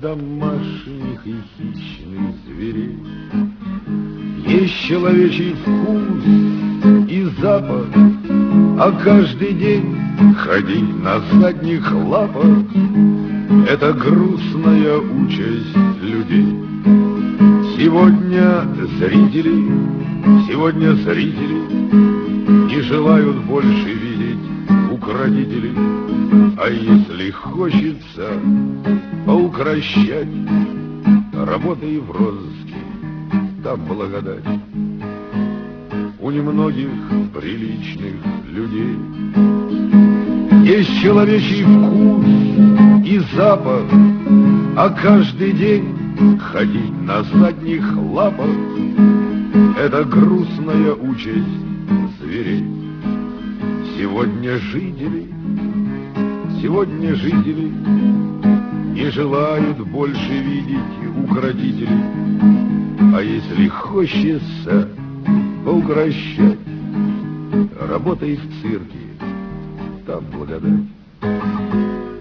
домашних и хищных зверей. Есть человечий вкус и запах, а каждый день ходить на задних лапах — это грустная участь людей. Сегодня зрители не желают больше видеть укротителей. А если хочется поукрощать, работай в розыске, там благодать. У немногих приличных людей есть человечий вкус и запах, а каждый день ходить на задних лапах — это грустная участь зверей. Сегодня жители не желают больше видеть укротителей. А если хочется поукрощать, работай в цирке, там благодать.